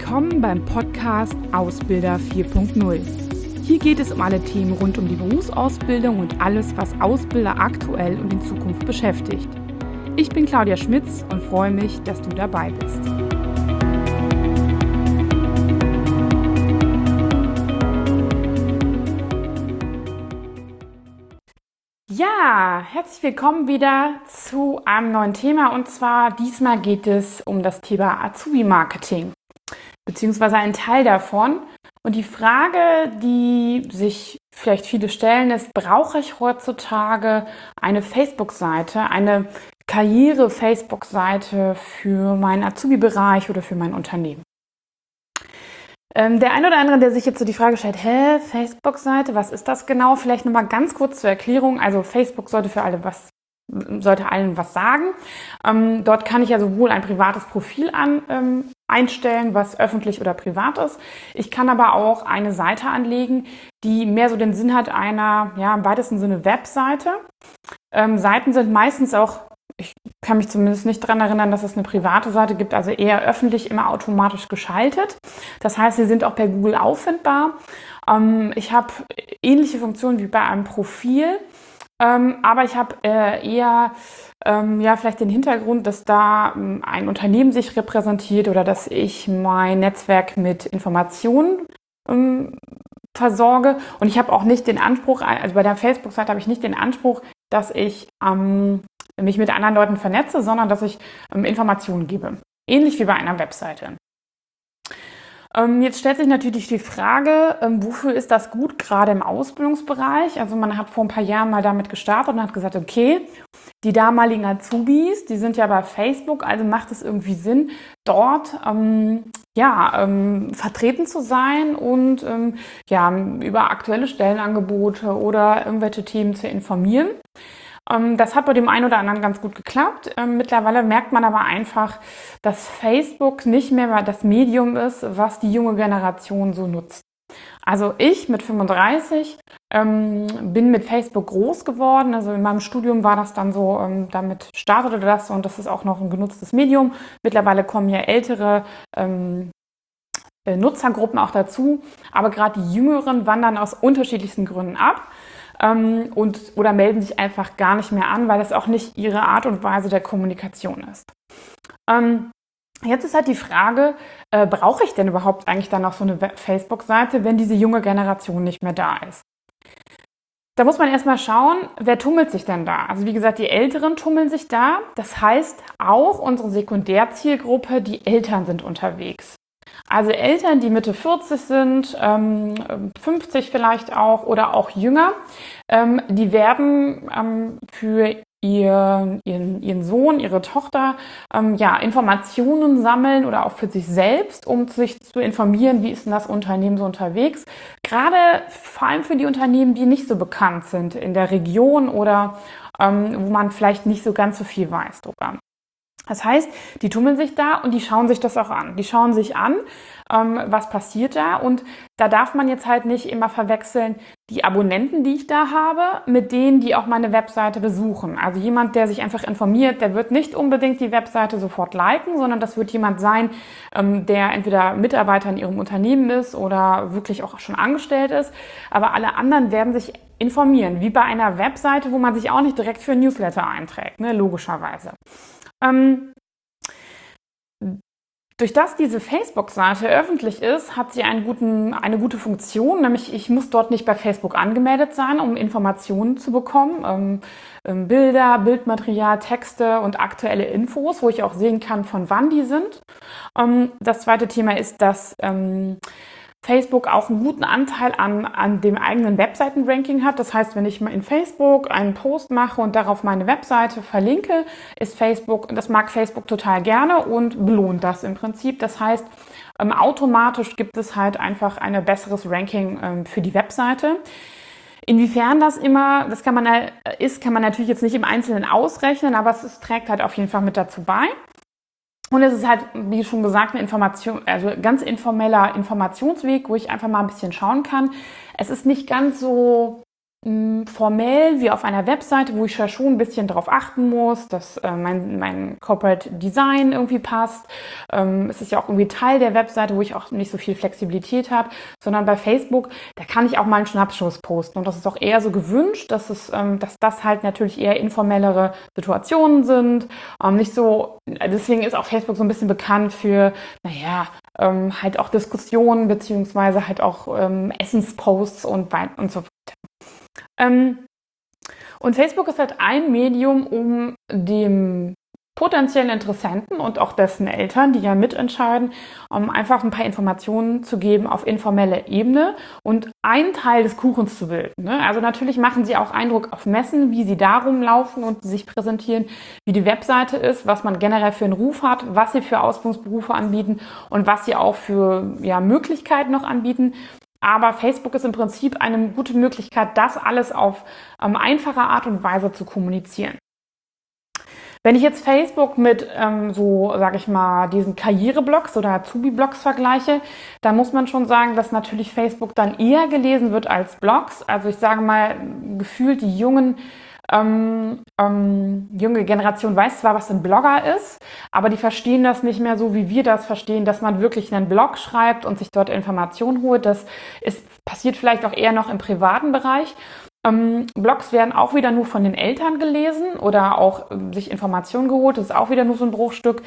Willkommen beim Podcast Ausbilder 4.0. Hier geht es um alle Themen rund um die Berufsausbildung und alles, was Ausbilder aktuell und in Zukunft beschäftigt. Ich bin Claudia Schmitz und freue mich, dass du dabei bist. Ja, herzlich willkommen wieder zu einem neuen Thema, und zwar diesmal geht es um das Thema Azubi-Marketing, beziehungsweise ein Teil davon. Und die Frage, die sich vielleicht viele stellen, ist: Brauche ich heutzutage eine Facebook-Seite, eine Karriere-Facebook-Seite für meinen Azubi-Bereich oder für mein Unternehmen? Der ein oder andere, der sich jetzt so die Frage stellt, Facebook-Seite, was ist das genau? Vielleicht nochmal ganz kurz zur Erklärung. Also Facebook sollte allen was sagen. Dort kann ich ja sowohl ein privates Profil einstellen, was öffentlich oder privat ist. Ich kann aber auch eine Seite anlegen, die mehr so den Sinn hat einer, ja, im weitesten Sinne Webseite. Seiten sind meistens auch, ich kann mich zumindest nicht daran erinnern, dass es eine private Seite gibt, also eher öffentlich, immer automatisch geschaltet. Das heißt, sie sind auch per Google auffindbar. Ich habe ähnliche Funktionen wie bei einem Profil, aber ich habe eher vielleicht den Hintergrund, dass da ein Unternehmen sich repräsentiert oder dass ich mein Netzwerk mit Informationen versorge. Und ich habe auch nicht den Anspruch, also bei der Facebook-Seite habe ich nicht den Anspruch, dass ich mich mit anderen Leuten vernetze, sondern dass ich Informationen gebe. Ähnlich wie bei einer Webseite. Jetzt stellt sich natürlich die Frage, wofür ist das gut, gerade im Ausbildungsbereich? Also man hat vor ein paar Jahren mal damit gestartet und hat gesagt, okay, die damaligen Azubis, die sind ja bei Facebook, also macht es irgendwie Sinn, dort vertreten zu sein und über aktuelle Stellenangebote oder irgendwelche Themen zu informieren. Das hat bei dem einen oder anderen ganz gut geklappt. Mittlerweile merkt man aber einfach, dass Facebook nicht mehr das Medium ist, was die junge Generation so nutzt. Also ich mit 35 bin mit Facebook groß geworden. Also in meinem Studium war das dann so, damit startete das und das ist auch noch ein genutztes Medium. Mittlerweile kommen ja ältere Nutzergruppen auch dazu, aber gerade die Jüngeren wandern aus unterschiedlichsten Gründen ab. Oder melden sich einfach gar nicht mehr an, weil das auch nicht ihre Art und Weise der Kommunikation ist. Jetzt ist halt die Frage, brauche ich denn überhaupt eigentlich dann noch so eine Facebook-Seite, wenn diese junge Generation nicht mehr da ist? Da muss man erstmal schauen, wer tummelt sich denn da? Also wie gesagt, die Älteren tummeln sich da. Das heißt, auch unsere Sekundärzielgruppe, die Eltern sind unterwegs. Also Eltern, die Mitte 40 sind, 50 vielleicht auch oder auch jünger, die werden für ihren Sohn, ihre Tochter Informationen sammeln oder auch für sich selbst, um sich zu informieren, wie ist denn das Unternehmen so unterwegs. Gerade vor allem für die Unternehmen, die nicht so bekannt sind in der Region oder wo man vielleicht nicht so ganz so viel weiß drüber. Das heißt, die tummeln sich da und die schauen sich das auch an. Die schauen sich an, was passiert da. Und da darf man jetzt halt nicht immer verwechseln, die Abonnenten, die ich da habe, mit denen, die auch meine Webseite besuchen. Also jemand, der sich einfach informiert, der wird nicht unbedingt die Webseite sofort liken, sondern das wird jemand sein, der entweder Mitarbeiter in ihrem Unternehmen ist oder wirklich auch schon angestellt ist. Aber alle anderen werden sich informieren, wie bei einer Webseite, wo man sich auch nicht direkt für ein Newsletter einträgt, ne, logischerweise. Durch das diese Facebook-Seite öffentlich ist, hat sie eine gute Funktion, nämlich ich muss dort nicht bei Facebook angemeldet sein, um Informationen zu bekommen. Bilder, Bildmaterial, Texte und aktuelle Infos, wo ich auch sehen kann, von wann die sind. Das zweite Thema ist, dass Facebook auch einen guten Anteil an dem eigenen Webseitenranking hat. Das heißt, wenn ich mal in Facebook einen Post mache und darauf meine Webseite verlinke, das mag Facebook total gerne und belohnt das im Prinzip. Das heißt, automatisch gibt es halt einfach ein besseres Ranking für die Webseite. Inwiefern das kann man natürlich jetzt nicht im Einzelnen ausrechnen, aber es trägt halt auf jeden Fall mit dazu bei. Und es ist halt, wie schon gesagt, eine Information, also ganz informeller Informationsweg, wo ich einfach mal ein bisschen schauen kann. Es ist nicht ganz so formell wie auf einer Webseite, wo ich ja schon ein bisschen darauf achten muss, dass mein Corporate Design irgendwie passt. Es ist ja auch irgendwie Teil der Webseite, wo ich auch nicht so viel Flexibilität habe, sondern bei Facebook, da kann ich auch mal einen Schnappschuss posten. Und das ist auch eher so gewünscht, dass das halt natürlich eher informellere Situationen sind. Nicht so, deswegen ist auch Facebook so ein bisschen bekannt für, halt auch Diskussionen beziehungsweise halt auch Essensposts und so weiter. Und Facebook ist halt ein Medium, um dem potenziellen Interessenten und auch dessen Eltern, die ja mitentscheiden, einfach ein paar Informationen zu geben auf informeller Ebene und einen Teil des Kuchens zu bilden. Ne? Also natürlich machen sie auch Eindruck auf Messen, wie sie da rumlaufen und sich präsentieren, wie die Webseite ist, was man generell für einen Ruf hat, was sie für Ausbildungsberufe anbieten und was sie auch für Möglichkeiten noch anbieten. Aber Facebook ist im Prinzip eine gute Möglichkeit, das alles auf einfache Art und Weise zu kommunizieren. Wenn ich jetzt Facebook mit diesen Karriereblogs oder Azubi-Blogs vergleiche, dann muss man schon sagen, dass natürlich Facebook dann eher gelesen wird als Blogs. Also ich sage mal, gefühlt die junge Generation weiß zwar, was ein Blogger ist, aber die verstehen das nicht mehr so, wie wir das verstehen, dass man wirklich einen Blog schreibt und sich dort Informationen holt. Passiert vielleicht auch eher noch im privaten Bereich. Blogs werden auch wieder nur von den Eltern gelesen oder auch sich Informationen geholt. Das ist auch wieder nur so ein Bruchstück.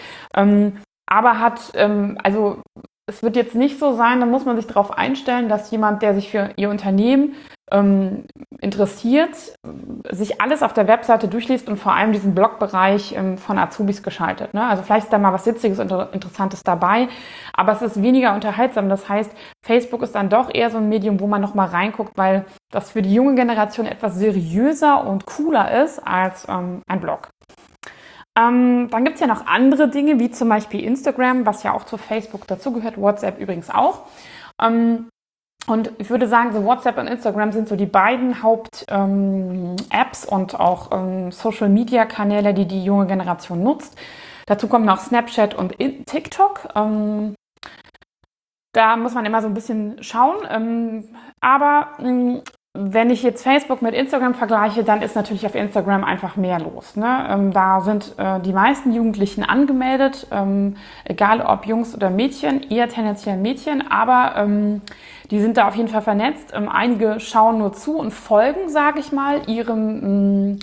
Es wird jetzt nicht so sein, da muss man sich darauf einstellen, dass jemand, der sich für ihr Unternehmen interessiert, sich alles auf der Webseite durchliest und vor allem diesen Blogbereich von Azubis geschaltet. Ne? Also vielleicht ist da mal was Witziges und Interessantes dabei, aber es ist weniger unterhaltsam. Das heißt, Facebook ist dann doch eher so ein Medium, wo man noch mal reinguckt, weil das für die junge Generation etwas seriöser und cooler ist als ein Blog. Dann gibt es ja noch andere Dinge, wie zum Beispiel Instagram, was ja auch zu Facebook dazugehört, WhatsApp übrigens auch. Und ich würde sagen, so WhatsApp und Instagram sind so die beiden Haupt-Apps und auch Social-Media-Kanäle, die die junge Generation nutzt. Dazu kommen noch Snapchat und TikTok. Da muss man immer so ein bisschen schauen. Wenn ich jetzt Facebook mit Instagram vergleiche, dann ist natürlich auf Instagram einfach mehr los. Ne? Da sind die meisten Jugendlichen angemeldet, egal ob Jungs oder Mädchen, eher tendenziell Mädchen, aber die sind da auf jeden Fall vernetzt. Einige schauen nur zu und folgen, sage ich mal, ihren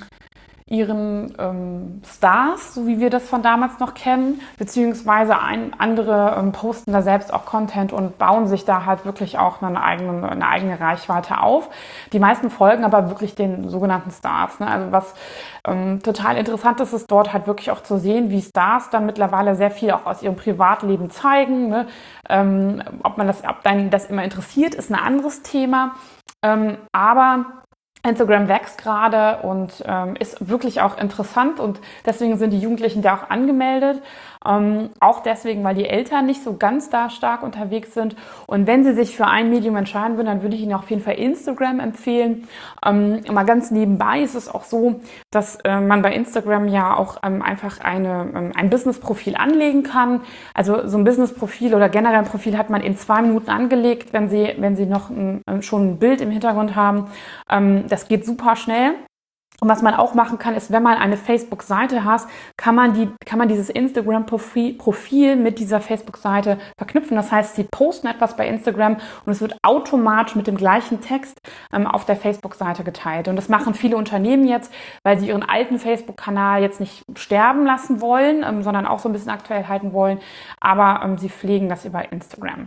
Stars, so wie wir das von damals noch kennen, beziehungsweise andere posten da selbst auch Content und bauen sich da halt wirklich auch eine eigene Reichweite auf. Die meisten folgen aber wirklich den sogenannten Stars. Ne? Also was total interessant ist dort halt wirklich auch zu sehen, wie Stars dann mittlerweile sehr viel auch aus ihrem Privatleben zeigen. Ne? Ob dann das immer interessiert, ist ein anderes Thema. Aber Instagram wächst gerade und ist wirklich auch interessant und deswegen sind die Jugendlichen da auch angemeldet. Auch deswegen, weil die Eltern nicht so ganz da stark unterwegs sind. Und wenn sie sich für ein Medium entscheiden würden, dann würde ich ihnen auf jeden Fall Instagram empfehlen. Mal ganz nebenbei ist es auch so, dass man bei Instagram ja auch einfach ein Business-Profil anlegen kann. Also so ein Business-Profil oder generell ein Profil hat man in 2 Minuten angelegt, wenn Sie noch schon ein Bild im Hintergrund haben. Das geht super schnell. Und was man auch machen kann, ist, wenn man eine Facebook-Seite hat, kann man dieses Instagram-Profil mit dieser Facebook-Seite verknüpfen. Das heißt, Sie posten etwas bei Instagram und es wird automatisch mit dem gleichen Text auf der Facebook-Seite geteilt. Und das machen viele Unternehmen jetzt, weil sie ihren alten Facebook-Kanal jetzt nicht sterben lassen wollen, sondern auch so ein bisschen aktuell halten wollen. Aber sie pflegen das über Instagram.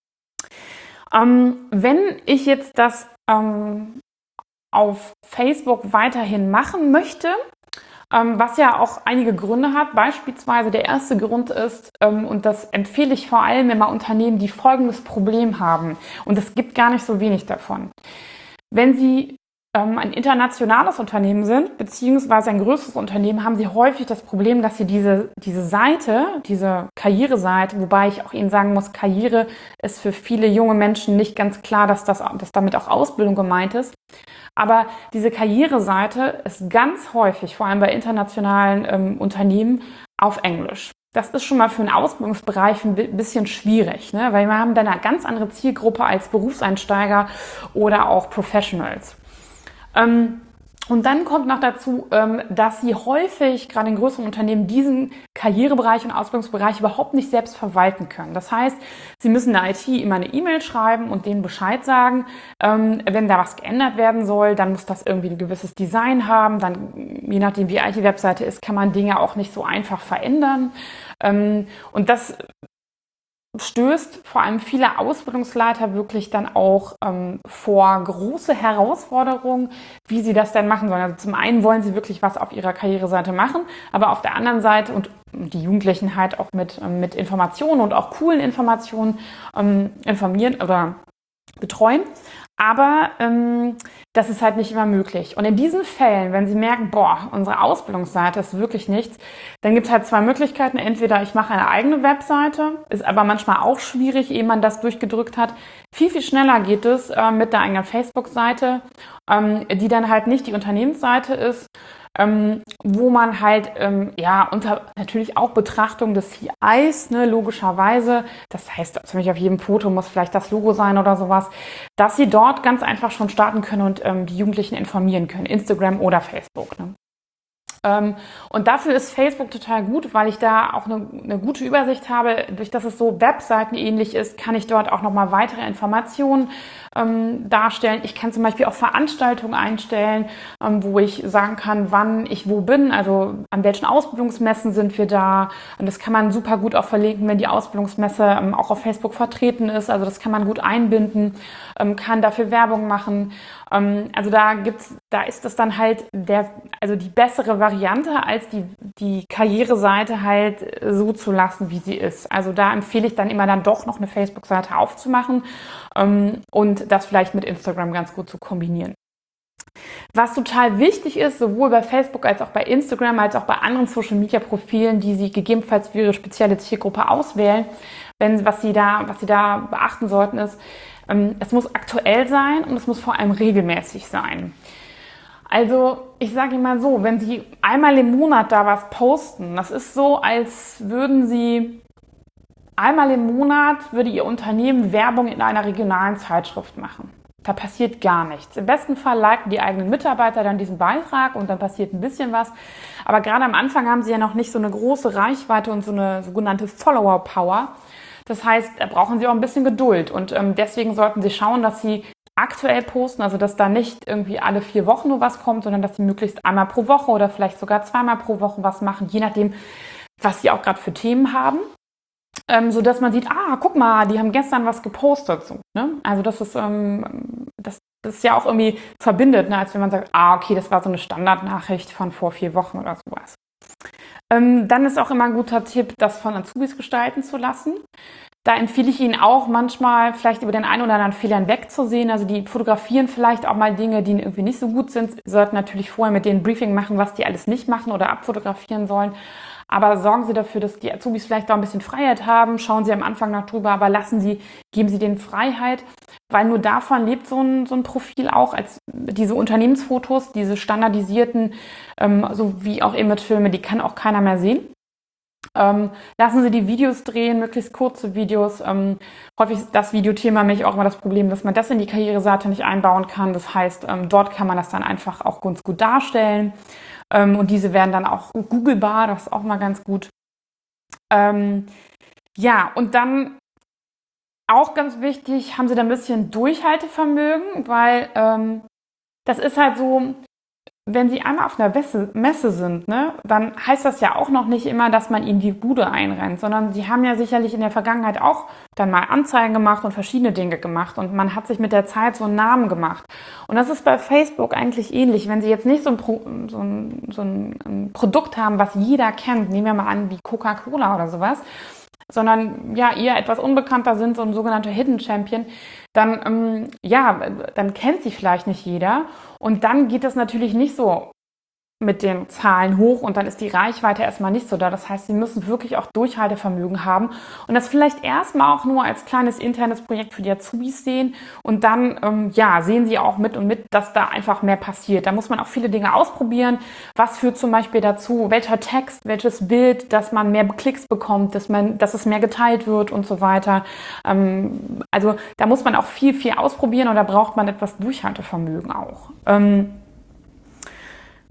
Wenn ich jetzt das auf Facebook weiterhin machen möchte, was ja auch einige Gründe hat. Beispielsweise der erste Grund ist, und das empfehle ich vor allem immer Unternehmen, die folgendes Problem haben. Und es gibt gar nicht so wenig davon. Wenn Sie ein internationales Unternehmen sind, beziehungsweise ein größeres Unternehmen, haben Sie häufig das Problem, dass Sie diese Seite, diese Karriereseite, wobei ich auch Ihnen sagen muss, Karriere ist für viele junge Menschen nicht ganz klar, dass damit auch Ausbildung gemeint ist. Aber diese Karriereseite ist ganz häufig, vor allem bei internationalen Unternehmen, auf Englisch. Das ist schon mal für einen Ausbildungsbereich ein bisschen schwierig, ne? Weil wir haben dann eine ganz andere Zielgruppe als Berufseinsteiger oder auch Professionals. Und dann kommt noch dazu, dass sie häufig, gerade in größeren Unternehmen, diesen Karrierebereich und Ausbildungsbereich überhaupt nicht selbst verwalten können. Das heißt, sie müssen der IT immer eine E-Mail schreiben und denen Bescheid sagen, wenn da was geändert werden soll, dann muss das irgendwie ein gewisses Design haben. Dann, je nachdem wie alt die Webseite ist, kann man Dinge auch nicht so einfach verändern. Und das stößt vor allem viele Ausbildungsleiter wirklich dann auch vor große Herausforderungen, wie sie das denn machen sollen. Also zum einen wollen sie wirklich was auf ihrer Karriereseite machen, aber auf der anderen Seite und die Jugendlichen halt auch mit Informationen und auch coolen Informationen informieren oder betreuen. Aber das ist halt nicht immer möglich. Und in diesen Fällen, wenn Sie merken, boah, unsere Ausbildungsseite ist wirklich nichts, dann gibt es halt zwei Möglichkeiten. Entweder ich mache eine eigene Webseite, ist aber manchmal auch schwierig, ehe man das durchgedrückt hat. Viel, viel schneller geht es mit der eigenen Facebook-Seite, die dann halt nicht die Unternehmensseite ist, wo man halt unter natürlich auch Betrachtung des CIs, ne, logischerweise, das heißt zum Beispiel auf jedem Foto muss vielleicht das Logo sein oder sowas, dass sie dort ganz einfach schon starten können und die Jugendlichen informieren können, Instagram oder Facebook. Ne? Und dafür ist Facebook total gut, weil ich da auch eine gute Übersicht habe. Durch dass es so webseitenähnlich ist, kann ich dort auch nochmal weitere Informationen darstellen. Ich kann zum Beispiel auch Veranstaltungen einstellen, wo ich sagen kann, wann ich wo bin, also an welchen Ausbildungsmessen sind wir da. Und das kann man super gut auch verlinken, wenn die Ausbildungsmesse auch auf Facebook vertreten ist. Also das kann man gut einbinden, kann dafür Werbung machen. Also da ist das dann halt die bessere Variante, als die Karriereseite halt so zu lassen, wie sie ist. Also da empfehle ich dann immer dann doch noch eine Facebook-Seite aufzumachen und das vielleicht mit Instagram ganz gut zu kombinieren. Was total wichtig ist, sowohl bei Facebook als auch bei Instagram, als auch bei anderen Social-Media-Profilen, die Sie gegebenenfalls für Ihre spezielle Zielgruppe auswählen, was Sie da beachten sollten, ist, es muss aktuell sein und es muss vor allem regelmäßig sein. Also ich sage Ihnen mal so, wenn Sie einmal im Monat da was posten, das ist so, als würden Sie einmal im Monat, würde Ihr Unternehmen Werbung in einer regionalen Zeitschrift machen. Da passiert gar nichts. Im besten Fall liken die eigenen Mitarbeiter dann diesen Beitrag und dann passiert ein bisschen was. Aber gerade am Anfang haben Sie ja noch nicht so eine große Reichweite und so eine sogenannte Follower-Power. Das heißt, da brauchen Sie auch ein bisschen Geduld und deswegen sollten Sie schauen, dass Sie aktuell posten, also dass da nicht irgendwie alle 4 Wochen nur was kommt, sondern dass Sie möglichst einmal pro Woche oder vielleicht sogar zweimal pro Woche was machen, je nachdem, was Sie auch gerade für Themen haben. Sodass man sieht, guck mal, die haben gestern was gepostet. So, ne? Also das ist ja auch irgendwie verbindet, ne? Als wenn man sagt, okay, das war so eine Standardnachricht von vor 4 Wochen oder sowas. Dann ist auch immer ein guter Tipp, das von Azubis gestalten zu lassen. Da empfehle ich Ihnen auch manchmal vielleicht über den einen oder anderen Fehler hinwegzusehen. Also die fotografieren vielleicht auch mal Dinge, die irgendwie nicht so gut sind. Sie sollten natürlich vorher mit denen ein Briefing machen, was die alles nicht machen oder abfotografieren sollen. Aber sorgen Sie dafür, dass die Azubis vielleicht auch ein bisschen Freiheit haben. Schauen Sie am Anfang noch drüber, aber geben Sie denen Freiheit, weil nur davon lebt so ein Profil auch, als diese Unternehmensfotos, diese standardisierten, so wie auch Imagefilme, die kann auch keiner mehr sehen. Lassen Sie die Videos drehen, möglichst kurze Videos. Häufig ist das Videothema nämlich auch immer das Problem, dass man das in die Karriereseite nicht einbauen kann. Das heißt, dort kann man das dann einfach auch ganz gut darstellen. Und diese werden dann auch googlebar, das ist auch mal ganz gut. Und dann auch ganz wichtig, haben Sie da ein bisschen Durchhaltevermögen, weil das ist halt so, wenn Sie einmal auf einer Messe sind, ne, dann heißt das ja auch noch nicht immer, dass man Ihnen die Bude einrennt, sondern Sie haben ja sicherlich in der Vergangenheit auch dann mal Anzeigen gemacht und verschiedene Dinge gemacht und man hat sich mit der Zeit so einen Namen gemacht. Und das ist bei Facebook eigentlich ähnlich. Wenn Sie jetzt nicht so ein Produkt haben, was jeder kennt, nehmen wir mal an wie Coca-Cola oder sowas, sondern ja eher etwas unbekannter sind, so ein sogenannter Hidden Champion, dann kennt Sie vielleicht nicht jeder und dann geht das natürlich nicht so mit den Zahlen hoch und dann ist die Reichweite erstmal nicht so da. Das heißt, Sie müssen wirklich auch Durchhaltevermögen haben und das vielleicht erstmal auch nur als kleines internes Projekt für die Azubis sehen und dann sehen Sie auch mit, dass da einfach mehr passiert. Da muss man auch viele Dinge ausprobieren. Was führt zum Beispiel dazu, welcher Text, welches Bild, dass man mehr Klicks bekommt, dass es mehr geteilt wird und so weiter. Also da muss man auch viel, viel ausprobieren und da braucht man etwas Durchhaltevermögen auch.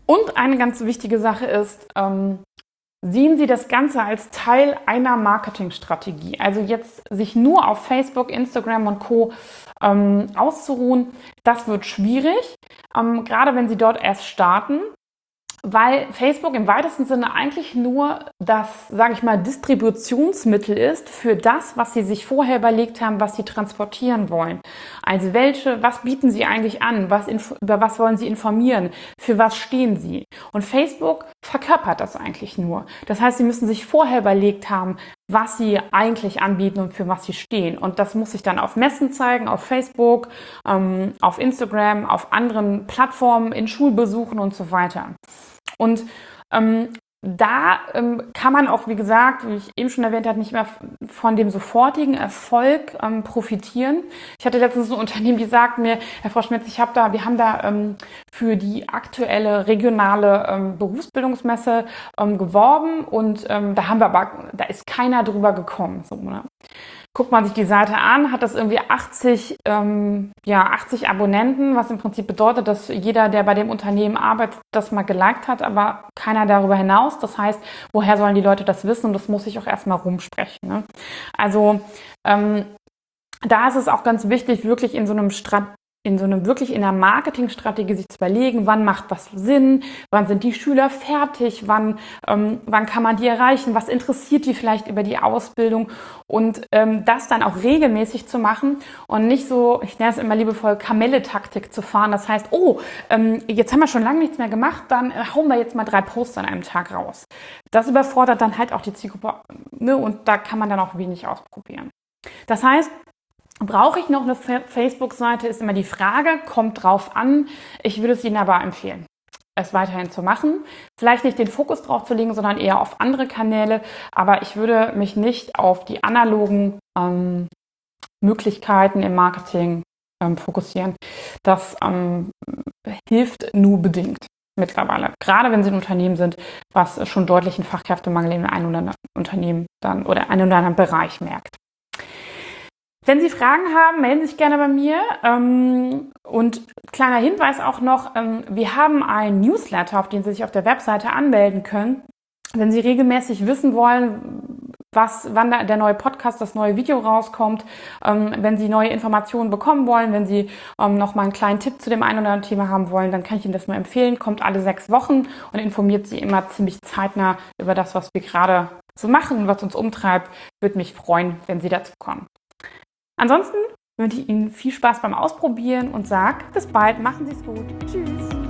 Und eine ganz wichtige Sache ist, sehen Sie das Ganze als Teil einer Marketingstrategie. Also jetzt sich nur auf Facebook, Instagram und Co. Auszuruhen, das wird schwierig, gerade wenn Sie dort erst starten. Weil Facebook im weitesten Sinne eigentlich nur das, sage ich mal, Distributionsmittel ist für das, was Sie sich vorher überlegt haben, was Sie transportieren wollen. Also was bieten Sie eigentlich an? Über was wollen Sie informieren? Für was stehen Sie? Und Facebook verkörpert das eigentlich nur. Das heißt, Sie müssen sich vorher überlegt haben, was Sie eigentlich anbieten und für was Sie stehen. Und das muss sich dann auf Messen zeigen, auf Facebook, auf Instagram, auf anderen Plattformen, in Schulbesuchen und so weiter. Und da kann man auch, wie gesagt, wie ich eben schon erwähnt habe, nicht mehr von dem sofortigen Erfolg profitieren. Ich hatte letztens ein Unternehmen, die sagt mir, Herr Frau Schmitz, wir haben da für die aktuelle regionale Berufsbildungsmesse geworben und da ist keiner drüber gekommen. So, ne? Guckt man sich die Seite an, hat das irgendwie 80 Abonnenten, was im Prinzip bedeutet, dass jeder, der bei dem Unternehmen arbeitet, das mal geliked hat, aber keiner darüber hinaus. Das heißt, woher sollen die Leute das wissen? Und das muss ich auch erstmal rumsprechen. Ne? Also da ist es auch ganz wichtig, wirklich in einer Marketingstrategie sich zu überlegen, wann macht was Sinn, wann sind die Schüler fertig, wann kann man die erreichen, was interessiert die vielleicht über die Ausbildung und das dann auch regelmäßig zu machen und nicht so, ich nenne es immer liebevoll, Kamelle-Taktik zu fahren. Das heißt, jetzt haben wir schon lange nichts mehr gemacht, dann hauen wir jetzt mal 3 Posts an einem Tag raus. Das überfordert dann halt auch die Zielgruppe, ne? Und da kann man dann auch wenig ausprobieren. Das heißt, brauche ich noch eine Facebook-Seite, ist immer die Frage, kommt drauf an. Ich würde es Ihnen aber empfehlen, es weiterhin zu machen. Vielleicht nicht den Fokus drauf zu legen, sondern eher auf andere Kanäle. Aber ich würde mich nicht auf die analogen Möglichkeiten im Marketing fokussieren. Das hilft nur bedingt mittlerweile. Gerade wenn Sie ein Unternehmen sind, was schon deutlichen Fachkräftemangel in einem oder anderen Unternehmen dann oder einem oder anderen Bereich merkt. Wenn Sie Fragen haben, melden Sie sich gerne bei mir. Und kleiner Hinweis auch noch, wir haben einen Newsletter, auf den Sie sich auf der Webseite anmelden können. Wenn Sie regelmäßig wissen wollen, wann der neue Podcast, das neue Video rauskommt, wenn Sie neue Informationen bekommen wollen, wenn Sie noch mal einen kleinen Tipp zu dem einen oder anderen Thema haben wollen, dann kann ich Ihnen das nur empfehlen. Kommt alle 6 Wochen und informiert Sie immer ziemlich zeitnah über das, was wir gerade so machen und was uns umtreibt. Würde mich freuen, wenn Sie dazu kommen. Ansonsten wünsche ich Ihnen viel Spaß beim Ausprobieren und sage bis bald, machen Sie es gut. Tschüss.